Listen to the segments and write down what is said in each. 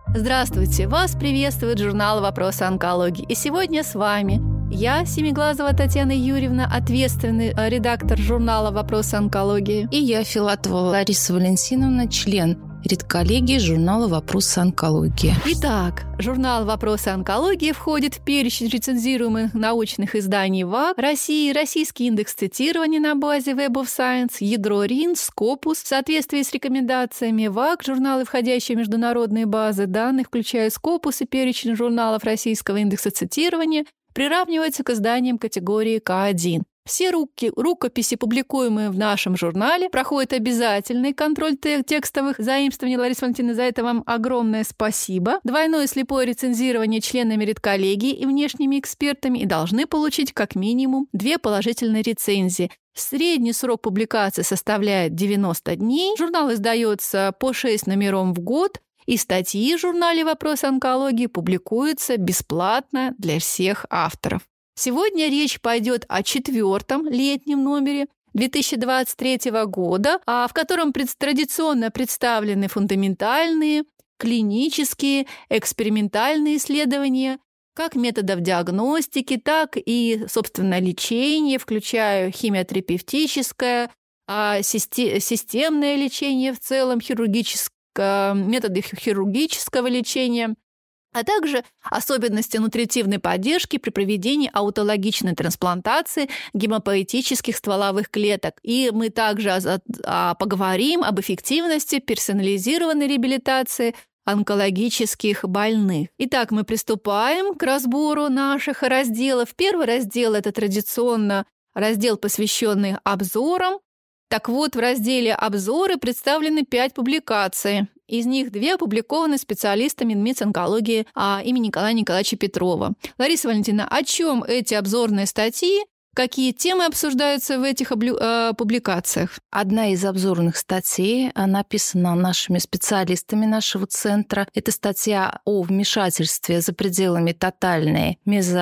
Здравствуйте! Вас приветствует журнал «Вопросы онкологии». И сегодня с вами я, Семиглазова Татьяна Юрьевна, ответственный редактор журнала «Вопросы онкологии». И я, Филатова Лариса Валентиновна, член редколлегии журнала «Вопросы онкологии». Итак, журнал «Вопросы онкологии» входит в перечень рецензируемых научных изданий ВАК России, Российский индекс цитирования на базе Web of Science, ядро РИН, Scopus. В соответствии с рекомендациями ВАК, журналы, входящие в международные базы данных, включая Scopus и перечень журналов Российского индекса цитирования, приравниваются к изданиям категории К1. Все рукописи, публикуемые в нашем журнале, проходят обязательный контроль текстовых заимствований. Лариса Валентиновна, за это вам огромное спасибо. Двойное слепое рецензирование членами редколлегии и внешними экспертами и должны получить как минимум 2 положительные рецензии. Средний срок публикации составляет 90 дней. Журнал издается по 6 номеров в год. И статьи в журнале «Вопросы онкологии» публикуются бесплатно для всех авторов. Сегодня речь пойдет о 4-м летнем номере 2023 года, в котором традиционно представлены фундаментальные, клинические, экспериментальные исследования как методов диагностики, так и, собственно, лечения, включая химиотерапевтическое, системное лечение в целом, методы хирургического лечения, а также особенности нутритивной поддержки при проведении аутологичной трансплантации гемопоэтических стволовых клеток. И мы также поговорим об эффективности персонализированной реабилитации онкологических больных. Итак, мы приступаем к разбору наших разделов. Первый раздел – это традиционно раздел, посвященный обзорам. Так вот, в разделе «Обзоры» представлены 5 публикаций. Из них 2 опубликованы специалистами МИЦ онкологии имени Николая Николаевича Петрова. Лариса Валентиновна, о чем эти обзорные статьи? Какие темы обсуждаются в этих публикациях? Одна из обзорных статей написана нашими специалистами нашего центра. Это статья о вмешательстве за пределами тотальной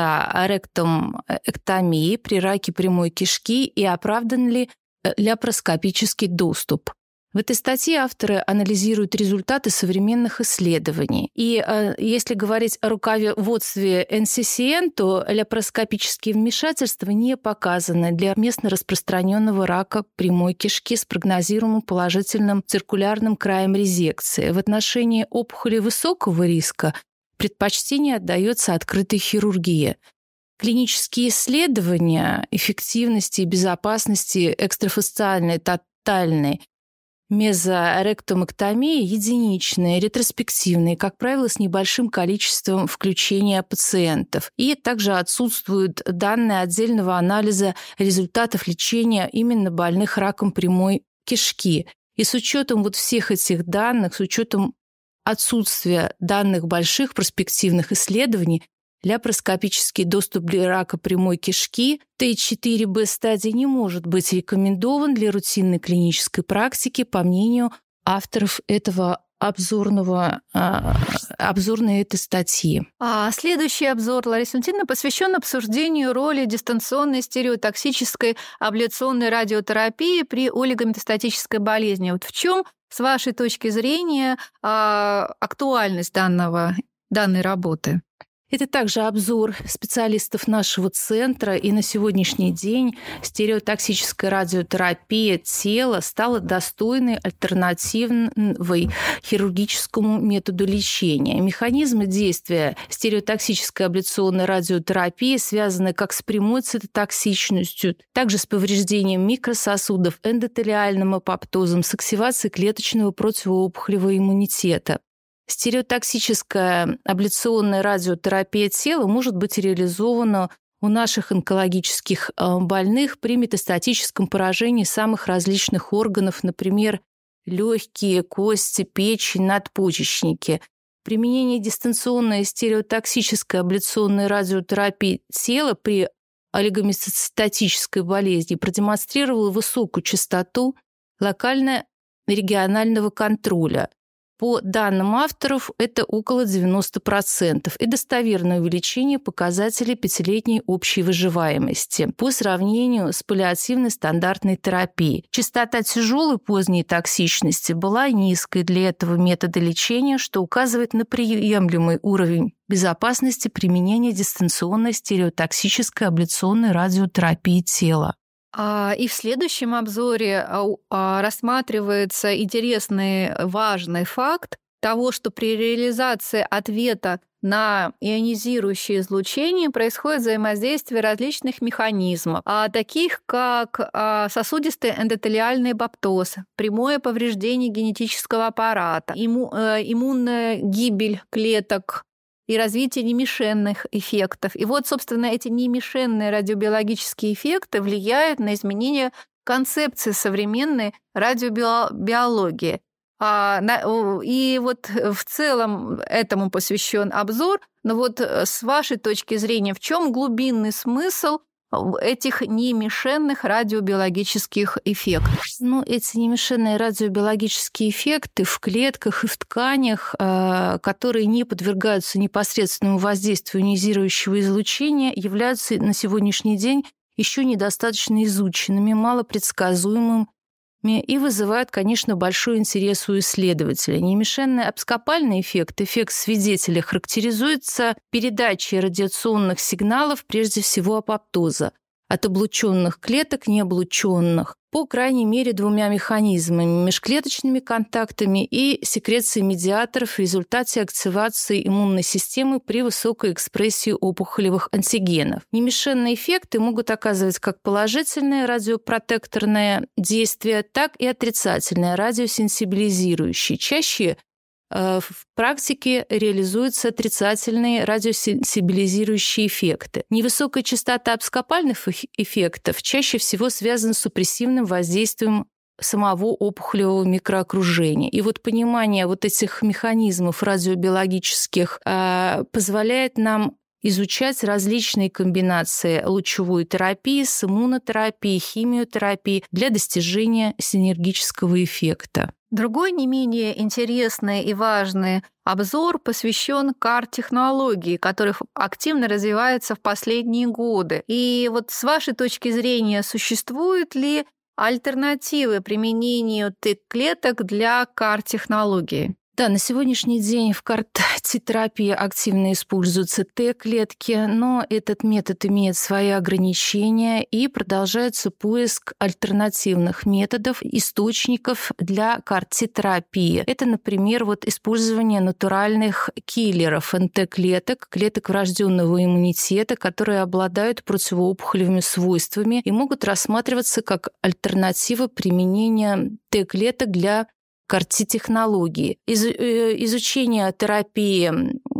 мезоректомэктомии при раке прямой кишки и оправдан ли ляпароскопический доступ. В этой статье авторы анализируют результаты современных исследований. И если говорить о руководстве NCCN, то ляпароскопические вмешательства не показаны для местно распространенного рака прямой кишки с прогнозируемым положительным циркулярным краем резекции. В отношении опухолей высокого риска предпочтение отдается открытой хирургии. Клинические исследования эффективности и безопасности экстрафасциальной тотальной мезоректомэктомии единичные, ретроспективные, как правило, с небольшим количеством включения пациентов. И также отсутствуют данные отдельного анализа результатов лечения именно больных раком прямой кишки. И с учетом всех этих данных, с учетом отсутствия данных больших перспективных исследований, ляпароскопический доступ для рака прямой кишки Т4Б стадии не может быть рекомендован для рутинной клинической практики, по мнению авторов этого обзорной этой статьи. Следующий обзор, Лариса Валентиновна, посвящен обсуждению роли дистанционной стереотоксической абляционной радиотерапии при олигометастатической болезни. В чем, с вашей точки зрения, актуальность данной работы? Это также обзор специалистов нашего центра, и на сегодняшний день стереотоксическая радиотерапия тела стала достойной альтернативой хирургическому методу лечения. Механизмы действия стереотоксической абляционной радиотерапии связаны как с прямой цитотоксичностью, также с повреждением микрососудов, эндотелиальным апоптозом, с активацией клеточного противоопухолевого иммунитета. Стереотоксическая абляционная радиотерапия тела может быть реализована у наших онкологических больных при метастатическом поражении самых различных органов, например, легкие, кости, печень, надпочечники. Применение дистанционной стереотоксической абляционной радиотерапии тела при олигометастатической болезни продемонстрировало высокую частоту локально-регионального контроля, По данным авторов, это около 90% и достоверное увеличение показателей пятилетней общей выживаемости по сравнению с паллиативной стандартной терапией. Частота тяжелой поздней токсичности была низкой для этого метода лечения, что указывает на приемлемый уровень безопасности применения дистанционной стереотоксической абляционной радиотерапии тела. И в следующем обзоре рассматривается интересный, важный факт того, что при реализации ответа на ионизирующее излучение происходит взаимодействие различных механизмов, таких как сосудистый эндотелиальный баптоз, прямое повреждение генетического аппарата, иммунная гибель клеток и развитие немишенных эффектов. И вот, собственно, эти немишенные радиобиологические эффекты влияют на изменение концепции современной радиобиологии. И вот в целом этому посвящен обзор. Но вот с вашей точки зрения, в чем глубинный смысл этих немишенных радиобиологических эффектов? Эти немишенные радиобиологические эффекты в клетках и в тканях, которые не подвергаются непосредственному воздействию ионизирующего излучения, являются на сегодняшний день еще недостаточно изученными, малопредсказуемыми и вызывают, конечно, большой интерес у исследователей. Немишенный абскопальный эффект свидетеля, характеризуется передачей радиационных сигналов, прежде всего апоптоза, от облученных клеток к необлученных, по крайней мере двумя механизмами – межклеточными контактами и секрецией медиаторов в результате активации иммунной системы при высокой экспрессии опухолевых антигенов. Немишенные эффекты могут оказывать как положительное радиопротекторное действие, так и отрицательное радиосенсибилизирующее. Чаще в практике реализуются отрицательные радиосенсибилизирующие эффекты. Невысокая частота абскопальных эффектов чаще всего связана с супрессивным воздействием самого опухолевого микроокружения. И вот понимание вот этих механизмов радиобиологических позволяет нам изучать различные комбинации лучевой терапии с иммунотерапией, химиотерапией для достижения синергического эффекта. Другой не менее интересный и важный обзор посвящен CAR-технологии, которая активно развивается в последние годы. И вот с вашей точки зрения, существуют ли альтернативы применению Т-клеток для CAR-технологии? Да, на сегодняшний день в CAR-T-терапии активно используются Т-клетки, но этот метод имеет свои ограничения, и продолжается поиск альтернативных методов, источников для CAR-T-терапии. Это, например, использование натуральных киллеров НТ-клеток, клеток врожденного иммунитета, которые обладают противоопухолевыми свойствами и могут рассматриваться как альтернатива применения Т-клеток для CAR-T-технологии. Изучение терапии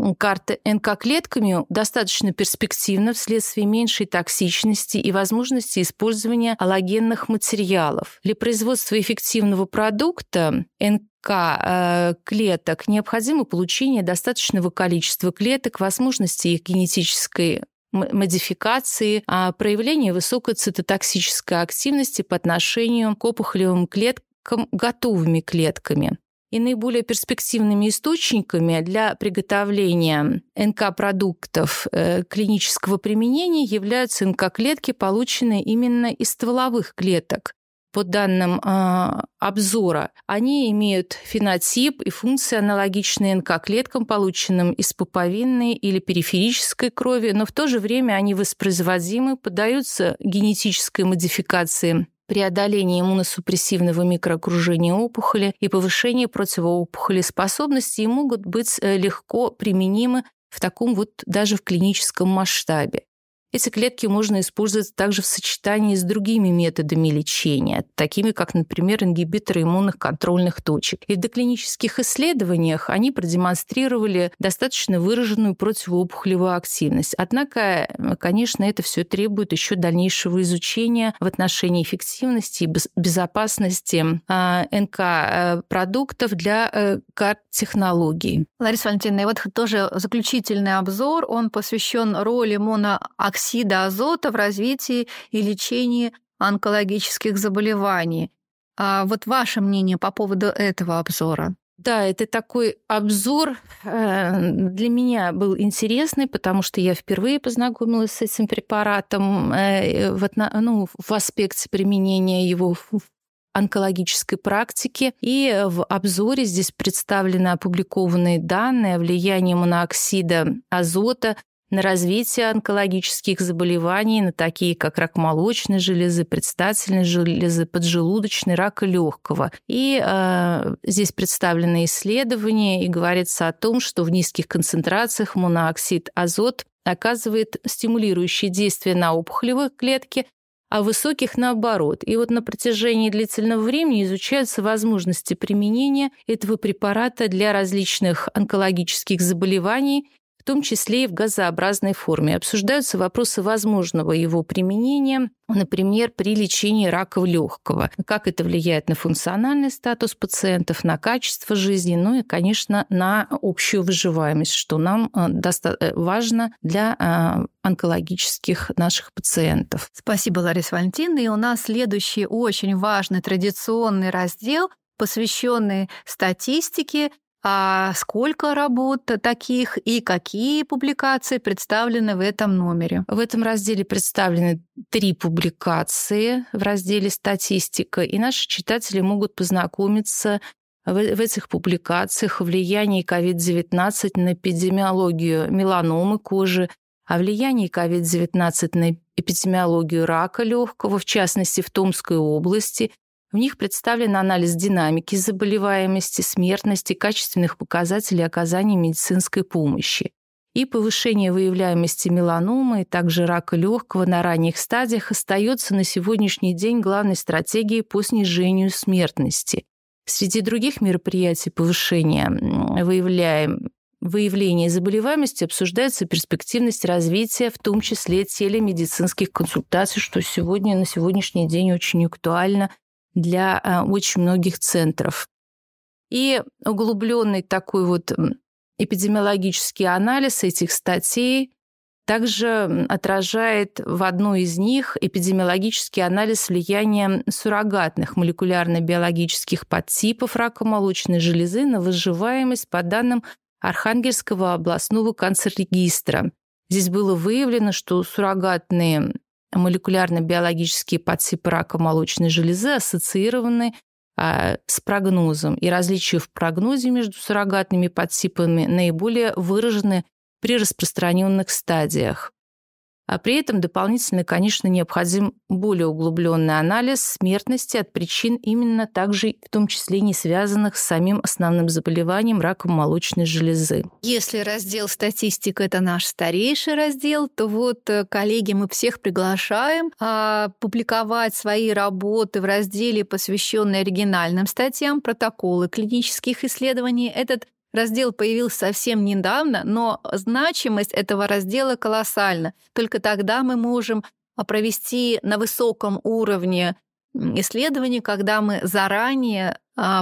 НК-клетками достаточно перспективно вследствие меньшей токсичности и возможности использования аллогенных материалов. Для производства эффективного продукта НК-клеток необходимо получение достаточного количества клеток, возможности их генетической модификации, проявление высокой цитотоксической активности по отношению к опухолевым клеткам готовыми клетками. И наиболее перспективными источниками для приготовления НК-продуктов клинического применения являются НК-клетки, полученные именно из стволовых клеток. По данным обзора, они имеют фенотип и функции, аналогичные НК-клеткам, полученным из пуповинной или периферической крови, но в то же время они воспроизводимы, поддаются генетической модификации, преодоление иммуносупрессивного микроокружения опухоли и повышение противоопухолевой способности и могут быть легко применимы в таком даже в клиническом масштабе. Эти клетки можно использовать также в сочетании с другими методами лечения, такими как, например, ингибиторы иммунных контрольных точек. И в доклинических исследованиях они продемонстрировали достаточно выраженную противоопухолевую активность. Однако, конечно, это все требует еще дальнейшего изучения в отношении эффективности и безопасности НК-продуктов для CAR-технологий. Лариса Валентиновна, и вот тоже заключительный обзор, он посвящен роли монооксида азота в развитии и лечении онкологических заболеваний. Вот ваше мнение по поводу этого обзора? Да, это такой обзор для меня был интересный, потому что я впервые познакомилась с этим препаратом в аспекте применения его в онкологической практике. И в обзоре здесь представлены опубликованные данные о влиянии моноксида азота на развитие онкологических заболеваний, на такие как рак молочной железы, предстательной железы, поджелудочный, рака легкого. И здесь представлены исследования, и говорится о том, что в низких концентрациях монооксид азот оказывает стимулирующее действие на опухолевые клетки, а высоких наоборот. И вот на протяжении длительного времени изучаются возможности применения этого препарата для различных онкологических заболеваний, в том числе и в газообразной форме. Обсуждаются вопросы возможного его применения, например, при лечении рака легкого. Как это влияет на функциональный статус пациентов, на качество жизни, ну и, конечно, на общую выживаемость, что нам важно для онкологических наших пациентов. Спасибо, Лариса Валентиновна. И у нас следующий очень важный традиционный раздел, посвященный статистике. А сколько работ таких и какие публикации представлены в этом номере? В этом разделе представлены 3 публикации в разделе «Статистика», и наши читатели могут познакомиться в этих публикациях о влиянии COVID-19 на эпидемиологию меланомы кожи, о влиянии COVID-19 на эпидемиологию рака легкого, в частности, в Томской области. В них представлен анализ динамики заболеваемости, смертности, качественных показателей оказания медицинской помощи. И повышение выявляемости меланомы, и также рака легкого на ранних стадиях остается на сегодняшний день главной стратегией по снижению смертности. Среди других мероприятий повышения выявления заболеваемости обсуждается перспективность развития, в том числе телемедицинских консультаций, что на сегодняшний день очень актуально для очень многих центров. И углубленный такой вот эпидемиологический анализ этих статей также отражает в одной из них эпидемиологический анализ влияния суррогатных молекулярно-биологических подтипов рака молочной железы на выживаемость по данным Архангельского областного канцрегистра. Здесь было выявлено, что суррогатные молекулярно-биологические подтипы рака молочной железы ассоциированы с прогнозом, и различия в прогнозе между суррогатными подтипами наиболее выражены при распространенных стадиях. А при этом дополнительно, конечно, необходим более углубленный анализ смертности от причин именно также, в том числе не связанных с самим основным заболеванием раком молочной железы. Если раздел «Статистика» — это наш старейший раздел, то вот, коллеги, мы всех приглашаем публиковать свои работы в разделе, посвященный оригинальным статьям, протоколы клинических исследований. Этот раздел появился совсем недавно, но значимость этого раздела колоссальна. Только тогда мы можем провести на высоком уровне исследования, когда мы заранее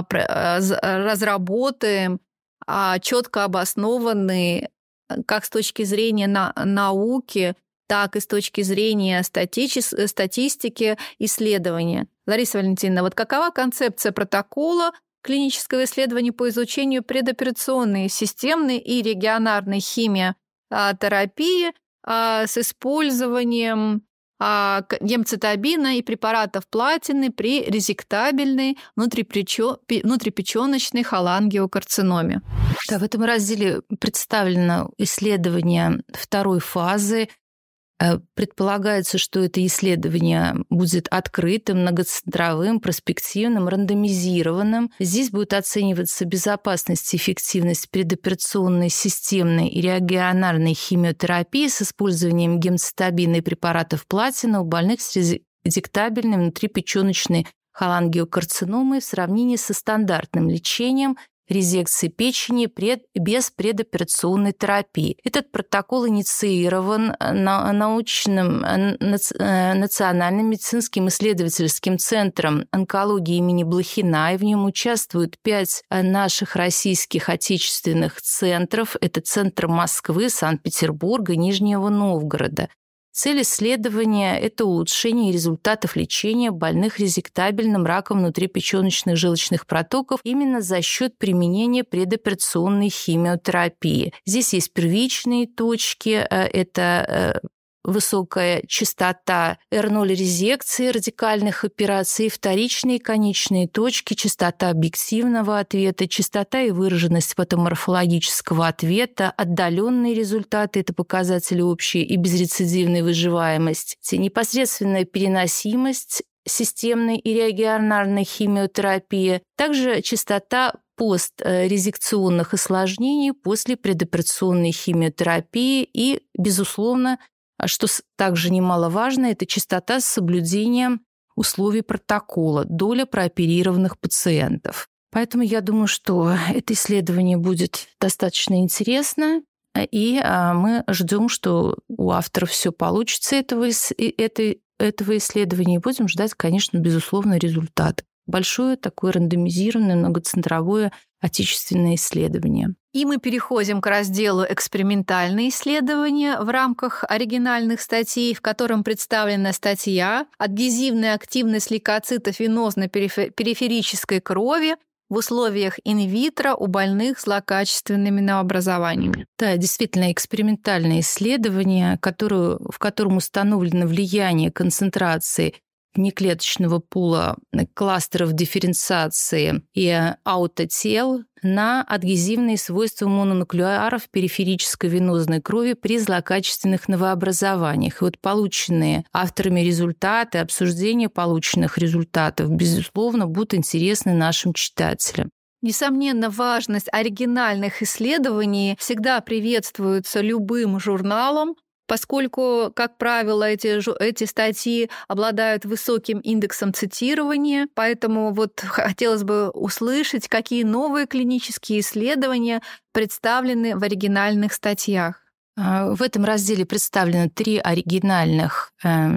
разработаем четко обоснованные как с точки зрения науки, так и с точки зрения статистики исследования. Лариса Валентиновна, вот какова концепция протокола клинического исследования по изучению предоперационной, системной и регионарной химиотерапии с использованием гемцитабина и препаратов платины при резектабельной внутрипечёночной холангиокарциноме? Да, в этом разделе представлено исследование второй фазы. Предполагается, что это исследование будет открытым, многоцентровым, проспективным, рандомизированным. Здесь будет оцениваться безопасность и эффективность предоперационной, системной и регионарной химиотерапии с использованием гемцитабина и препаратов платина у больных с резектабельной внутрипечёночной холангиокарциномой в сравнении со стандартным лечением резекции печени без предоперационной терапии. Этот протокол инициирован научным Национальным медицинским исследовательским центром онкологии имени Блохина, и в нем участвуют 5 наших российских отечественных центров. Это центр Москвы, Санкт-Петербурга, Нижнего Новгорода. Цель исследования – это улучшение результатов лечения больных резектабельным раком внутрипечёночных желчных протоков именно за счет применения предоперационной химиотерапии. Здесь есть первичные точки, это высокая частота R0-резекции радикальных операций, вторичные конечные точки, частота объективного ответа, частота и выраженность патоморфологического ответа, отдаленные результаты – это показатели общей и безрецидивной выживаемости, непосредственная переносимость системной и регионарной химиотерапии, также частота пострезекционных осложнений после предоперационной химиотерапии и, безусловно, что также немаловажно, это частота с соблюдением условий протокола, доля прооперированных пациентов. Поэтому я думаю, что это исследование будет достаточно интересно, и мы ждем, что у авторов все получится этого исследования, и будем ждать, конечно, безусловно, результат. Большое такое рандомизированное, многоцентровое отечественное исследование. И мы переходим к разделу «Экспериментальные исследования» в рамках оригинальных статей, в котором представлена статья «Адгезивная активность лейкоцитов венозной периферической крови в условиях инвитро у больных с злокачественными новообразованиями». Да, действительно, экспериментальное исследование, в котором установлено влияние концентрации внеклеточного пула кластеров дифференциации и аутотел на адгезивные свойства мононуклеаров периферической венозной крови при злокачественных новообразованиях. И вот полученные авторами результаты, обсуждение полученных результатов, безусловно, будут интересны нашим читателям. Несомненно, важность оригинальных исследований всегда приветствуется любым журналом, поскольку, как правило, эти статьи обладают высоким индексом цитирования, поэтому вот хотелось бы услышать, какие новые клинические исследования представлены в оригинальных статьях. В этом разделе представлены 3 оригинальных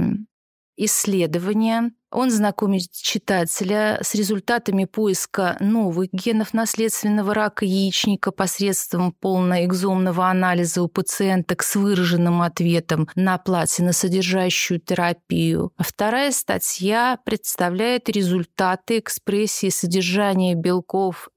исследования. Он знакомит читателя с результатами поиска новых генов наследственного рака яичника посредством полноэкзомного анализа у пациенток с выраженным ответом на платиносодержащую терапию. Вторая статья представляет результаты экспрессии содержания белков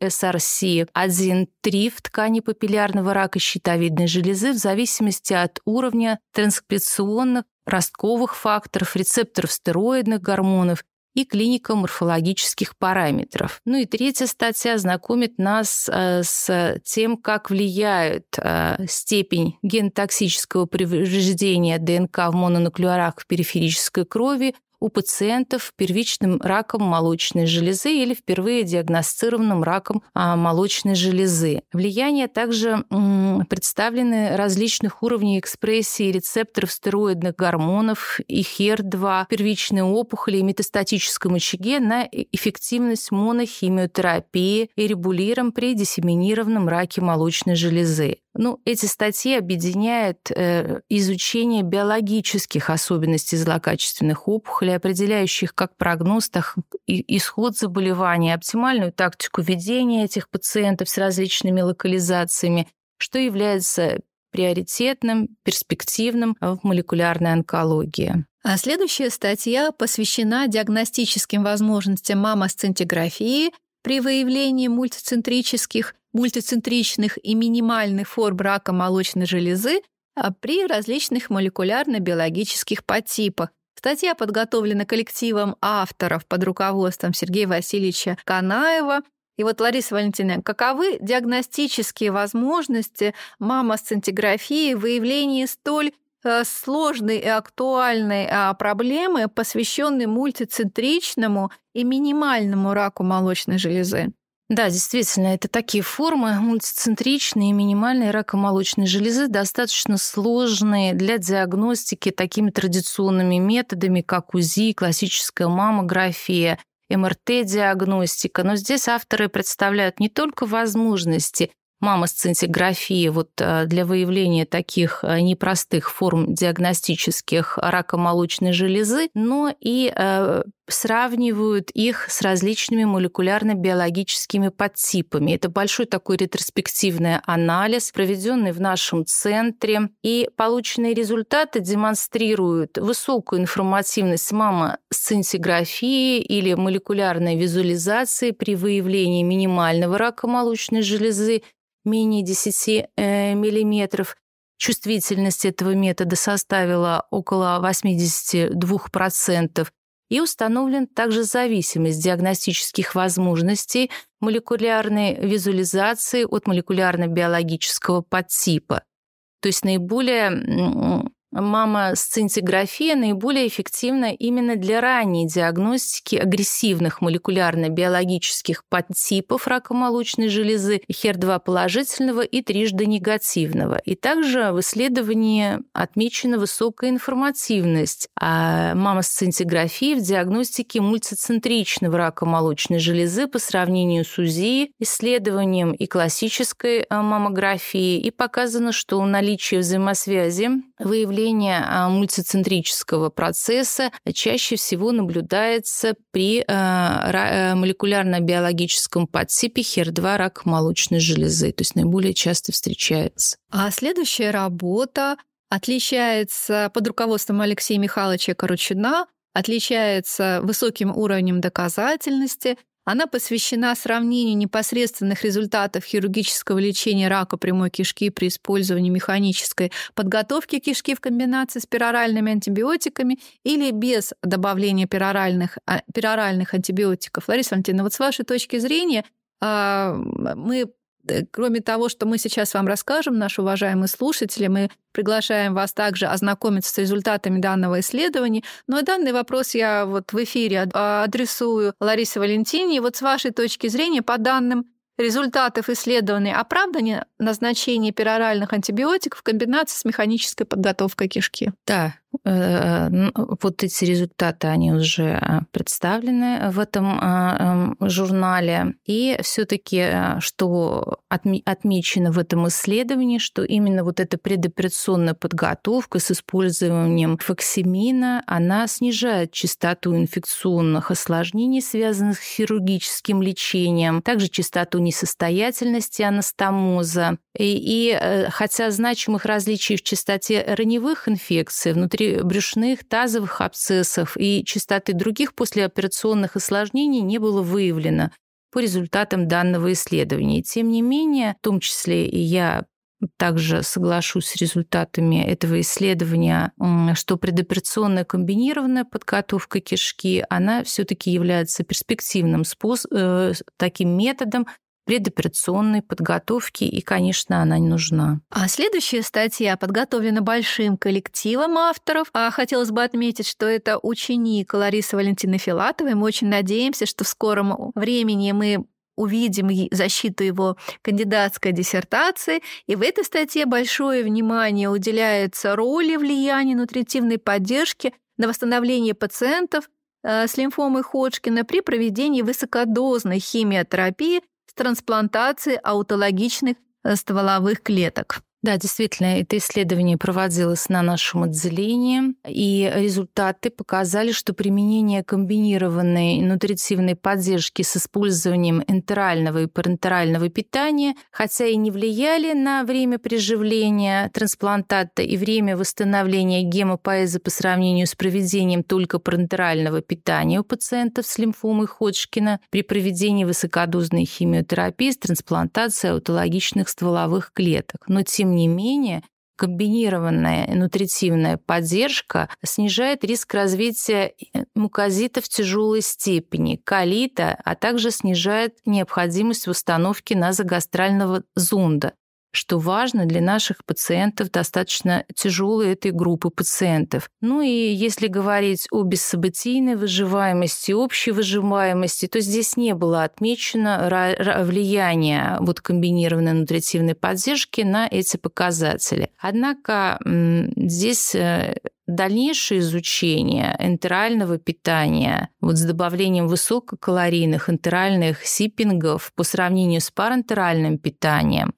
SRC1-3 в ткани папиллярного рака щитовидной железы в зависимости от уровня транскрипционных ростковых факторов, рецепторов стероидных гормонов и клинико-морфологических параметров. Ну и третья статья знакомит нас с тем, как влияет степень генотоксического повреждения ДНК в мононуклеарах в периферической крови у пациентов первичным раком молочной железы или впервые диагностированным раком молочной железы. Влияние также представлены различных уровней экспрессии рецепторов стероидных гормонов и HER2, первичной опухоли и метастатическом очаге на эффективность монохимиотерапии эрибулиром при диссеминированном раке молочной железы. Эти статьи объединяют изучение биологических особенностей злокачественных опухолей, определяющих как прогноз, так и исход заболевания, оптимальную тактику ведения этих пациентов с различными локализациями, что является приоритетным, перспективным в молекулярной онкологии. А следующая статья посвящена диагностическим возможностям маммосцинтиграфии при выявлении мультицентричных и минимальных форм рака молочной железы при различных молекулярно-биологических подтипах. Статья подготовлена коллективом авторов под руководством Сергея Васильевича Канаева. И вот, Лариса Валентиновна, каковы диагностические возможности маммосцинтиграфии в выявлении столь сложной и актуальной проблемы, посвященной мультицентричному и минимальному раку молочной железы? Да, действительно, это такие формы мультицентричные и минимальные рака молочной железы, достаточно сложные для диагностики такими традиционными методами, как УЗИ, классическая маммография, МРТ-диагностика. Но здесь авторы представляют не только возможности маммосцинтиграфии для выявления таких непростых форм диагностических рака молочной железы, но и сравнивают их с различными молекулярно-биологическими подтипами. Это большой такой ретроспективный анализ, проведенный в нашем центре. И полученные результаты демонстрируют высокую информативность мамосцинтиграфии или молекулярной визуализации при выявлении минимального рака молочной железы менее 10 миллиметров. Чувствительность этого метода составила около 82%. И установлена также зависимость диагностических возможностей молекулярной визуализации от молекулярно-биологического подтипа. То есть мамосцинтиграфия наиболее эффективна именно для ранней диагностики агрессивных молекулярно-биологических подтипов рака молочной железы HER2 положительного и трижды негативного. И также в исследовании отмечена высокая информативность мамосцинтиграфии в диагностике мультицентричного рака молочной железы по сравнению с УЗИ, исследованием и классической маммографией. И показано, что наличие взаимосвязи выявление мультицентрического процесса чаще всего наблюдается при молекулярно-биологическом подтипе HER2 рака молочной железы, то есть наиболее часто встречается. А следующая работа отличается под руководством Алексея Михайловича Корочуна, отличается высоким уровнем доказательности. Она посвящена сравнению непосредственных результатов хирургического лечения рака прямой кишки при использовании механической подготовки кишки в комбинации с пероральными антибиотиками или без добавления пероральных антибиотиков. Лариса Валентиновна, вот с вашей точки зрения, мы, кроме того, что мы сейчас вам расскажем, наши уважаемые слушатели, мы приглашаем вас также ознакомиться с результатами данного исследования. Но и данный вопрос я вот в эфире адресую Ларисе Валентине. И вот с вашей точки зрения, по данным результатов исследований, оправдано назначение пероральных антибиотиков в комбинации с механической подготовкой кишки? Да, вот эти результаты, они уже представлены в этом журнале. И все-таки, что отмечено в этом исследовании, что именно вот эта предоперационная подготовка с использованием фоксимина, она снижает частоту инфекционных осложнений, связанных с хирургическим лечением, также частоту несостоятельности анастомоза. И хотя значимых различий в частоте раневых инфекций, внутрибрюшных, тазовых абсцессов и частоты других послеоперационных осложнений не было выявлено по результатам данного исследования. И тем не менее, в том числе и я также соглашусь с результатами этого исследования, что предоперационная комбинированная подготовка кишки, она все-таки является перспективным таким методом предоперационной подготовки, и, конечно, она не нужна. А следующая статья подготовлена большим коллективом авторов. Хотелось бы отметить, что это ученик Ларисы Валентины Филатовой. Мы очень надеемся, что в скором времени мы увидим защиту его кандидатской диссертации. И в этой статье большое внимание уделяется роли влияния нутритивной поддержки на восстановление пациентов с лимфомой Ходжкина при проведении высокодозной химиотерапии с трансплантацией аутологичных стволовых клеток. Да, действительно, это исследование проводилось на нашем отделении, и результаты показали, что применение комбинированной нутритивной поддержки с использованием энтерального и парентерального питания, хотя и не влияли на время приживления трансплантата и время восстановления гемопоэза по сравнению с проведением только парентерального питания у пациентов с лимфомой Ходжкина при проведении высокодозной химиотерапии с трансплантацией аутологичных стволовых клеток. Но тем не менее, комбинированная нутритивная поддержка снижает риск развития мукозитов тяжелой степени, колита, а также снижает необходимость в установке назогастрального зонда, что важно для наших пациентов достаточно тяжелой этой группы пациентов. Ну и если говорить о бессобытийной выживаемости, общей выживаемости, то здесь не было отмечено влияние комбинированной нутритивной поддержки на эти показатели. Однако здесь дальнейшее изучение энтерального питания с добавлением высококалорийных энтеральных сиппингов по сравнению с парентеральным питанием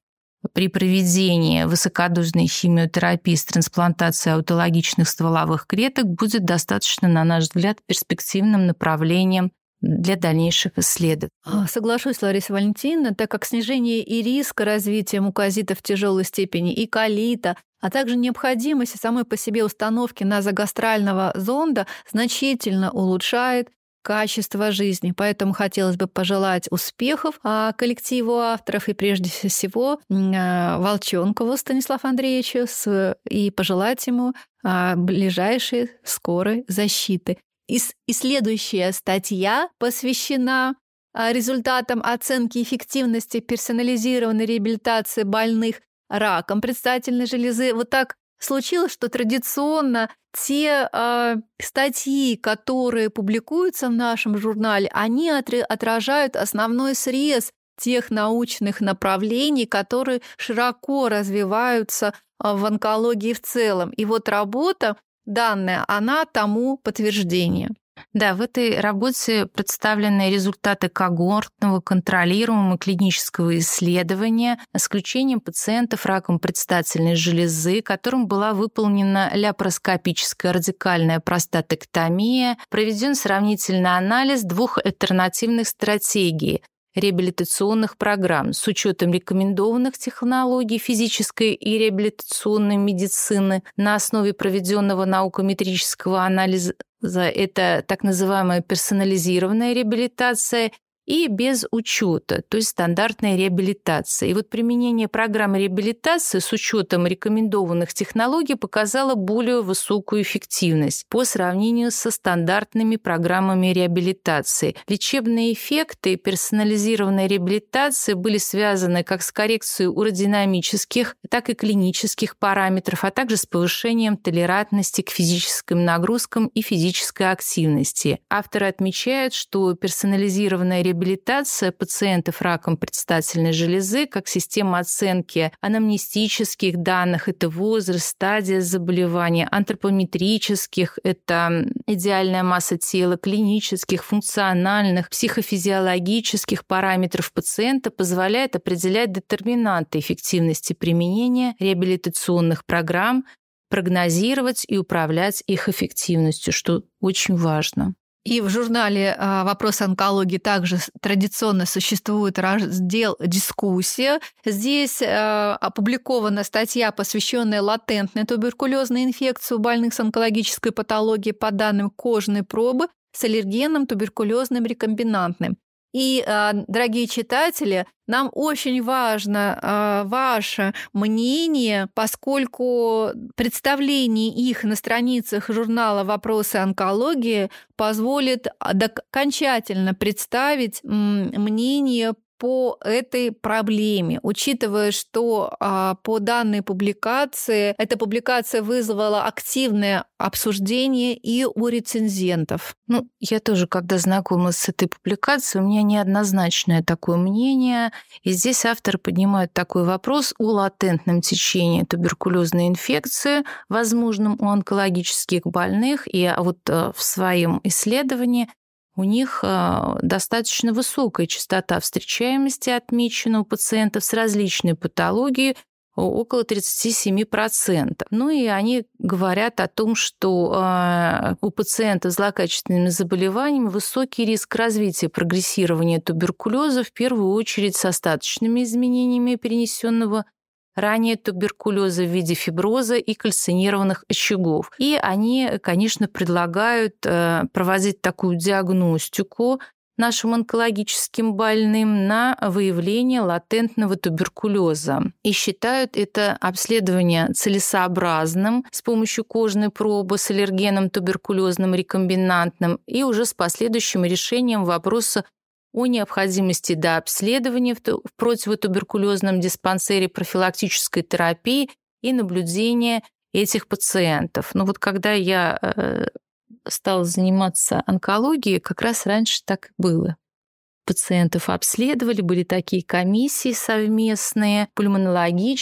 при проведении высокодозной химиотерапии с трансплантацией аутологичных стволовых клеток будет достаточно, на наш взгляд, перспективным направлением для дальнейших исследований. Соглашусь, Лариса Валентиновна, так как снижение и риска развития мукозита в тяжелой степени и колита, а также необходимость самой по себе установки назогастрального зонда значительно улучшает качество жизни. Поэтому хотелось бы пожелать успехов коллективу авторов и прежде всего Волчонкову Станиславу Андреевичу и пожелать ему ближайшей скорой защиты. И следующая статья посвящена результатам оценки эффективности персонализированной реабилитации больных раком предстательной железы. Вот так случилось, что традиционно те статьи, которые публикуются в нашем журнале, они отражают основной срез тех научных направлений, которые широко развиваются в онкологии в целом. И вот работа данная, она тому подтверждение. Да, в этой работе представлены результаты когортного, контролируемого клинического исследования с исключением пациентов раком предстательной железы, которым была выполнена ляпароскопическая радикальная простатэктомия, проведен сравнительный анализ двух альтернативных стратегий реабилитационных программ с учетом рекомендованных технологий физической и реабилитационной медицины на основе проведенного наукометрического анализа. Это так называемая персонализированная реабилитация и без учета, то есть стандартная реабилитация. И вот применение программы реабилитации с учетом рекомендованных технологий показало более высокую эффективность по сравнению со стандартными программами реабилитации. Лечебные эффекты персонализированной реабилитации были связаны как с коррекцией уродинамических, так и клинических параметров, а также с повышением толерантности к физическим нагрузкам и физической активности. Авторы отмечают, что персонализированная реабилитация пациентов раком предстательной железы как система оценки анамнестических данных, это возраст, стадия заболевания, антропометрических, это идеальная масса тела, клинических, функциональных, психофизиологических параметров пациента позволяет определять детерминанты эффективности применения реабилитационных программ, прогнозировать и управлять их эффективностью, что очень важно. И в журнале «Вопросы онкологии» также традиционно существует раздел «Дискуссия». Здесь опубликована статья, посвященная латентной туберкулезной инфекции у больных с онкологической патологией по данным кожной пробы с аллергенным туберкулезным рекомбинантным. И, дорогие читатели, нам очень важно ваше мнение, поскольку представление их на страницах журнала «Вопросы онкологии» позволит окончательно представить мнение по этой проблеме, учитывая, что по данной публикации эта публикация вызвала активное обсуждение и у рецензентов. Я тоже, когда знакомилась с этой публикацией, у меня неоднозначное такое мнение. И здесь авторы поднимают такой вопрос о латентном течении туберкулезной инфекции, возможном у онкологических больных. И вот в своем исследовании у них достаточно высокая частота встречаемости отмечена у пациентов с различной патологией, около 37%. И они говорят о том, что у пациентов с злокачественными заболеваниями высокий риск развития прогрессирования туберкулеза, в первую очередь с остаточными изменениями перенесенного ранее туберкулеза в виде фиброза и кальцинированных очагов. И они, конечно, предлагают проводить такую диагностику нашим онкологическим больным на выявление латентного туберкулеза. И считают это обследование целесообразным с помощью кожной пробы с аллергеном туберкулезным рекомбинантным и уже с последующим решением вопроса о необходимости дообследования в противотуберкулезном диспансере профилактической терапии и наблюдения этих пациентов. Когда я стала заниматься онкологией, как раз раньше так и было. Пациентов обследовали, были такие комиссии совместные,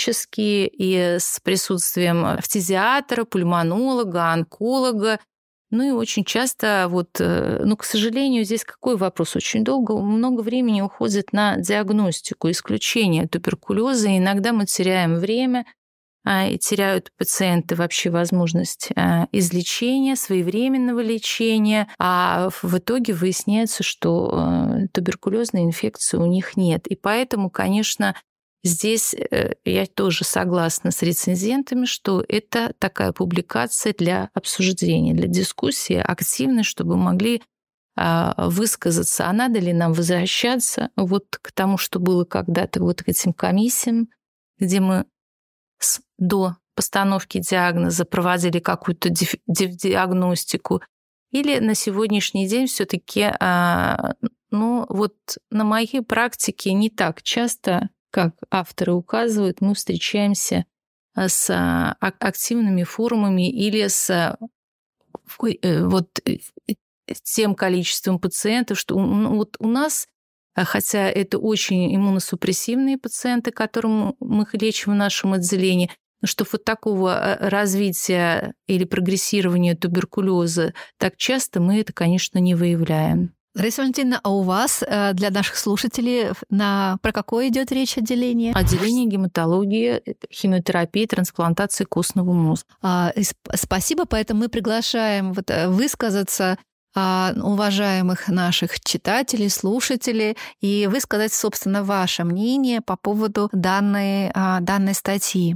пульмонологические, и с присутствием фтизиатора, пульмонолога, онколога. Ну и очень часто, к сожалению, здесь какой вопрос? Очень много времени уходит на диагностику, исключение туберкулеза. И иногда мы теряем время, и теряют пациенты вообще возможность излечения, своевременного лечения, а в итоге выясняется, что туберкулезной инфекции у них нет. И поэтому, конечно, здесь я тоже согласна с рецензентами, что это такая публикация для обсуждения, для дискуссии активной, чтобы могли высказаться, а надо ли нам возвращаться к тому, что было когда-то, к этим комиссиям, где мы до постановки диагноза проводили какую-то диагностику, или на сегодняшний день все-таки, на моей практике не так часто, как авторы указывают, мы встречаемся с активными форумами или с тем количеством пациентов, что у нас, хотя это очень иммуносупрессивные пациенты, которым мы их лечим в нашем отделении, что такого развития или прогрессирования туберкулеза так часто мы это, конечно, не выявляем. Лариса Валентиновна, а у вас для наших слушателей про какое идет речь отделение? Отделение гематологии, химиотерапии, трансплантации костного мозга. Спасибо, поэтому мы приглашаем высказаться уважаемых наших читателей, слушателей и высказать, собственно, ваше мнение по поводу данной статьи.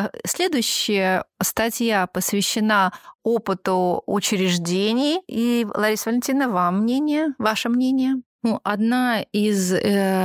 Следующая статья посвящена опыту учреждений. И, Лариса Валентиновна, ваше мнение? Одна из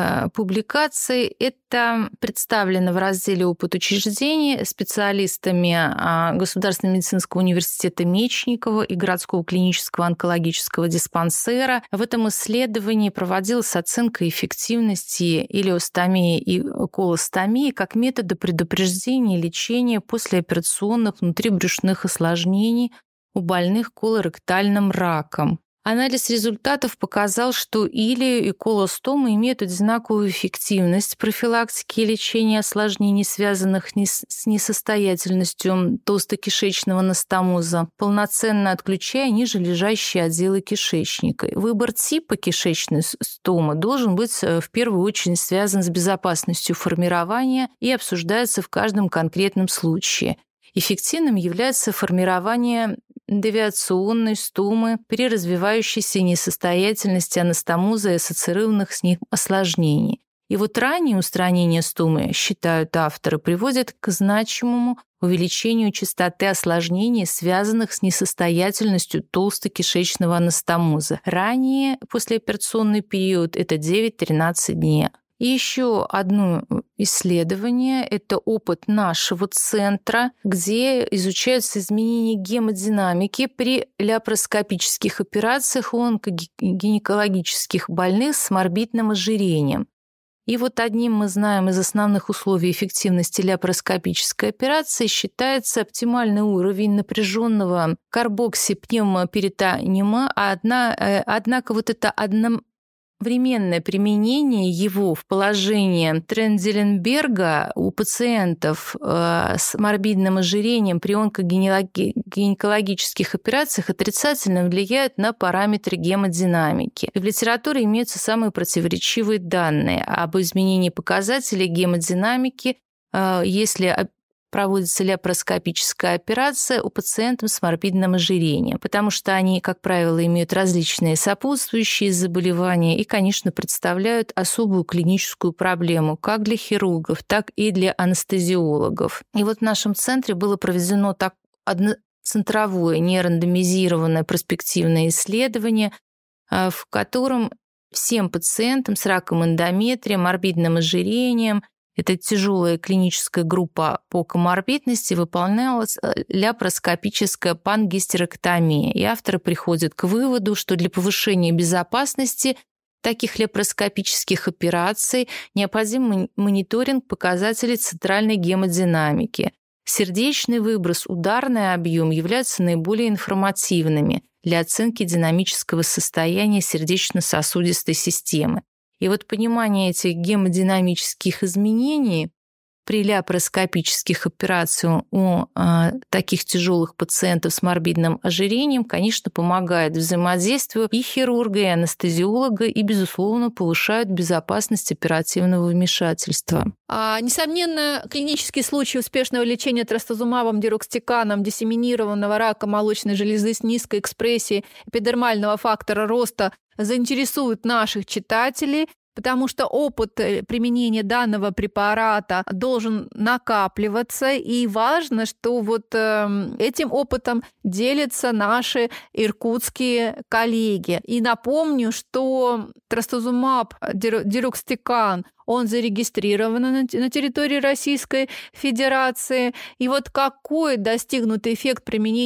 публикаций это представлена в разделе «Опыт учреждений» специалистами Государственного медицинского университета Мечникова и городского клинического онкологического диспансера. В этом исследовании проводилась оценка эффективности илиостомии и колостомии как метода предупреждения и лечения послеоперационных внутрибрюшных осложнений у больных колоректальным раком. Анализ результатов показал, что илио и колостома имеют одинаковую эффективность профилактики и лечения осложнений, связанных с несостоятельностью толстокишечного анастомоза, полноценно отключая ниже лежащие отделы кишечника. Выбор типа кишечной стомы должен быть в первую очередь связан с безопасностью формирования и обсуждается в каждом конкретном случае. Эффективным является формирование девиационной стомы при развивающейся несостоятельности анастомоза и ассоциированных с ним осложнений. И раннее устранение стомы, считают авторы, приводит к значимому увеличению частоты осложнений, связанных с несостоятельностью толстокишечного анастомоза. Ранее послеоперационный период – это 9-13 дней. И еще одно исследование – это опыт нашего центра, где изучаются изменения гемодинамики при ляпароскопических операциях у онкогинекологических больных с морбидным ожирением. И одним мы знаем из основных условий эффективности ляпароскопической операции считается оптимальный уровень напряженного карбоксипневмоперитониума, однако это временное применение его в положении Тренделенберга у пациентов с морбидным ожирением при онкогинекологических операциях отрицательно влияет на параметры гемодинамики. В литературе имеются самые противоречивые данные об изменении показателей гемодинамики, если проводится ляпароскопическая операция у пациентов с морбидным ожирением, потому что они, как правило, имеют различные сопутствующие заболевания и, конечно, представляют особую клиническую проблему как для хирургов, так и для анестезиологов. И в нашем центре было проведено одноцентровое нерандомизированное проспективное исследование, в котором всем пациентам с раком эндометрия, морбидным ожирением, это тяжелая клиническая группа по коморбидности, выполнялась ляпароскопическая пангистерэктомия. И авторы приходят к выводу, что для повышения безопасности таких ляпароскопических операций необходим мониторинг показателей центральной гемодинамики. Сердечный выброс, ударный объем являются наиболее информативными для оценки динамического состояния сердечно-сосудистой системы. И понимание этих гемодинамических изменений при ляпароскопических операциях у таких тяжелых пациентов с морбидным ожирением, конечно, помогает взаимодействию и хирурга, и анестезиолога, и, безусловно, повышают безопасность оперативного вмешательства. Несомненно, клинический случай успешного лечения трастузумабом дирокстиканом диссеминированного рака молочной железы с низкой экспрессией эпидермального фактора роста заинтересует наших читателей, потому что опыт применения данного препарата должен накапливаться, и важно, что этим опытом делятся наши иркутские коллеги. И напомню, что трастузумаб дирокстикан, он зарегистрирован на территории Российской Федерации. И какой достигнут эффект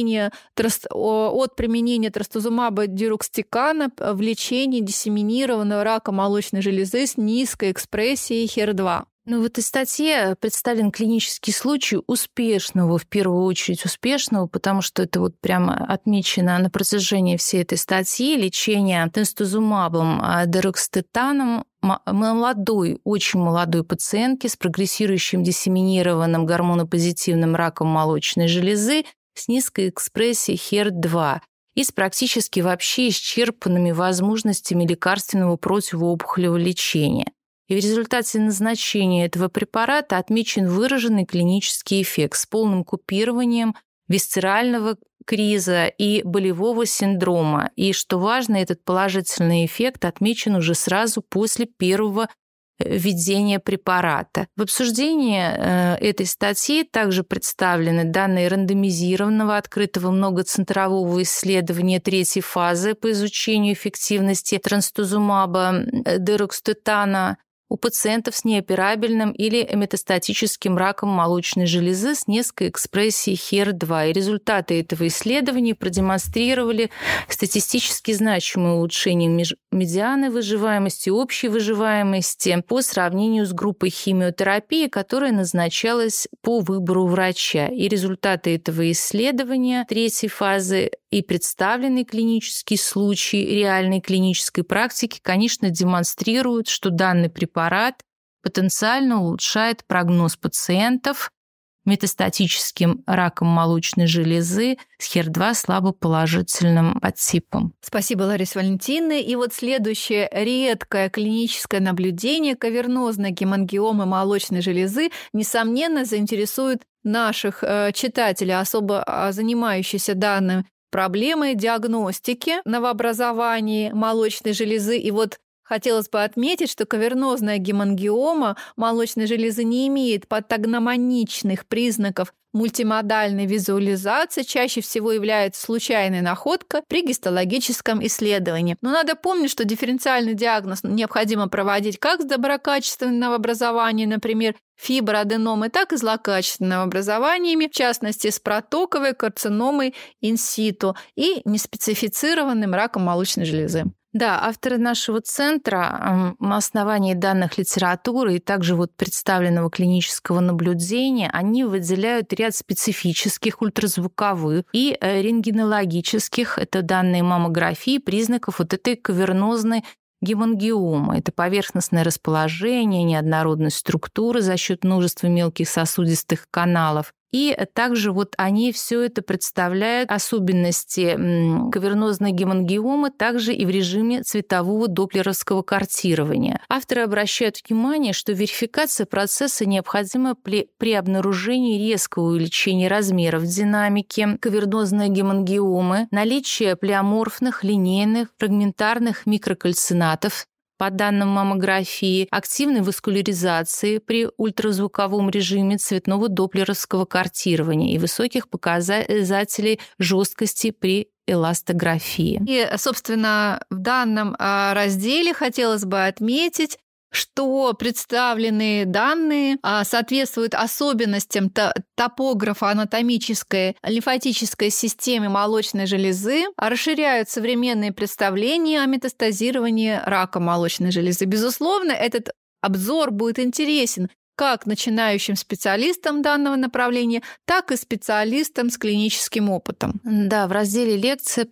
от применения трастузумаба дирокстикана в лечении диссеминированного рака молочной железы с низкой экспрессией HER2? В этой статье представлен клинический случай успешного, в первую очередь успешного, потому что это прямо отмечено на протяжении всей этой статьи, лечение трастузумабом дирокстетаном молодой, очень молодой пациентки с прогрессирующим диссеминированным гормонопозитивным раком молочной железы с низкой экспрессией HER2 и с практически вообще исчерпанными возможностями лекарственного противоопухолевого лечения. И в результате назначения этого препарата отмечен выраженный клинический эффект с полным купированием висцерального криза и болевого синдрома. И, что важно, этот положительный эффект отмечен уже сразу после первого введения препарата. В обсуждении этой статьи также представлены данные рандомизированного открытого многоцентрового исследования третьей фазы по изучению эффективности трастузумаба дирокстетана у пациентов с неоперабельным или метастатическим раком молочной железы с низкой экспрессией HER2. И результаты этого исследования продемонстрировали статистически значимое улучшение медианы выживаемости и общей выживаемости по сравнению с группой химиотерапии, которая назначалась по выбору врача. И результаты этого исследования третьей фазы и представленный клинический случай реальной клинической практики, конечно, демонстрируют, что данный препарат потенциально улучшает прогноз пациентов метастатическим раком молочной железы с HER2 слабоположительным подтипом. Спасибо, Лариса Валентиновна. И следующее редкое клиническое наблюдение кавернозной гемангиомы молочной железы, несомненно, заинтересует наших читателей, особо занимающихся данной проблемой диагностики новообразований молочной железы. И хотелось бы отметить, что кавернозная гемангиома молочной железы не имеет патогномоничных признаков мультимодальной визуализации, чаще всего является случайной находкой при гистологическом исследовании. Но надо помнить, что дифференциальный диагноз необходимо проводить как с доброкачественным новообразованием, например, фиброаденомой, так и злокачественными новообразованиями, в частности, с протоковой карциномой инситу и неспецифицированным раком молочной железы. Да, авторы нашего центра на основании данных литературы и также представленного клинического наблюдения, они выделяют ряд специфических ультразвуковых и рентгенологических, это данные маммографии, признаков этой кавернозной гемангиомы. Это поверхностное расположение, неоднородность структуры за счет множества мелких сосудистых каналов. И также они все это представляют особенности кавернозной гемангиомы также и в режиме цветового доплеровского картирования. Авторы обращают внимание, что верификация процесса необходима при обнаружении резкого увеличения размеров динамики кавернозной гемангиомы, наличие плеоморфных, линейных, фрагментарных микрокальцинатов, по данным маммографии, активной васкуляризации при ультразвуковом режиме цветного доплеровского картирования и высоких показателей жесткости при эластографии. И, собственно, в данном разделе хотелось бы отметить, что представленные данные соответствуют особенностям топографа анатомической лимфатической системы молочной железы, расширяют современные представления о метастазировании рака молочной железы. Безусловно, этот обзор будет интересен как начинающим специалистам данного направления, так и специалистам с клиническим опытом. Да, в разделе лекция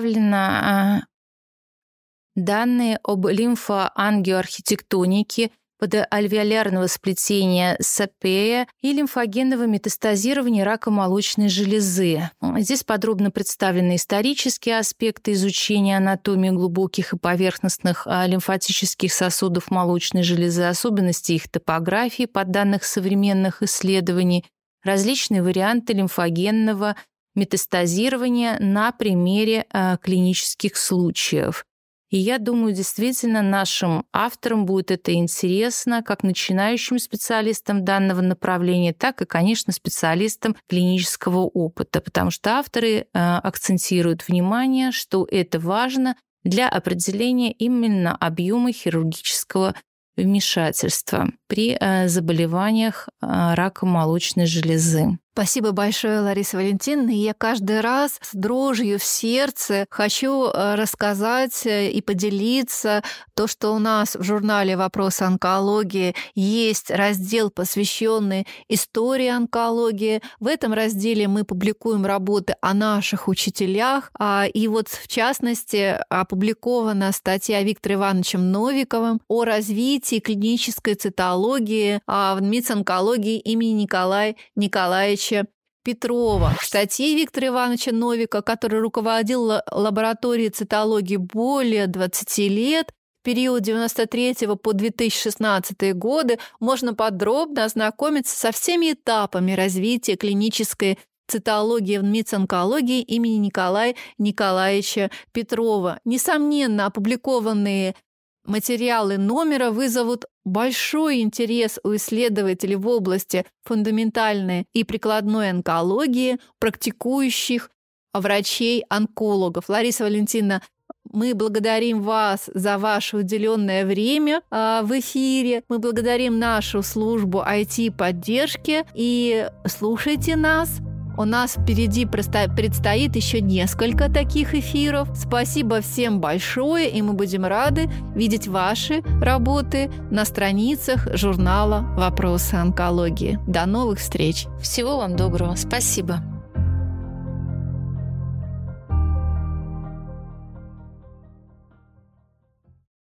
представлена данные об лимфоангиоархитектонике подальвеолярного сплетения Сапея и лимфогенного метастазирования рака молочной железы. Здесь подробно представлены исторические аспекты изучения анатомии глубоких и поверхностных лимфатических сосудов молочной железы, особенности их топографии по данным современных исследований, различные варианты лимфогенного метастазирования на примере клинических случаев. И я думаю, действительно, нашим авторам будет это интересно, как начинающим специалистам данного направления, так и, конечно, специалистам клинического опыта, потому что авторы акцентируют внимание, что это важно для определения именно объема хирургического вмешательства при заболеваниях рака молочной железы. Спасибо большое, Лариса Валентиновна. Я каждый раз с дрожью в сердце хочу рассказать и поделиться то, что у нас в журнале «Вопросы онкологии» есть раздел, посвященный истории онкологии. В этом разделе мы публикуем работы о наших учителях. И вот, в частности, опубликована статья Виктором Ивановичем Новиковым о развитии клинической цитологии в МИЦ-онкологии имени Николая Николаевича Петрова. В статье Виктора Ивановича Новика, который руководил лабораторией цитологии более 20 лет, в период 1993 по 2016 годы, можно подробно ознакомиться со всеми этапами развития клинической цитологии в МИЦ-онкологии имени Николая Николаевича Петрова. Несомненно, опубликованные материалы номера вызовут большой интерес у исследователей в области фундаментальной и прикладной онкологии, практикующих врачей-онкологов. Лариса Валентиновна, мы благодарим вас за ваше уделенное время в эфире. Мы благодарим нашу службу IT-поддержки. И слушайте нас. У нас впереди предстоит еще несколько таких эфиров. Спасибо всем большое, и мы будем рады видеть ваши работы на страницах журнала «Вопросы онкологии». До новых встреч! Всего вам доброго. Спасибо.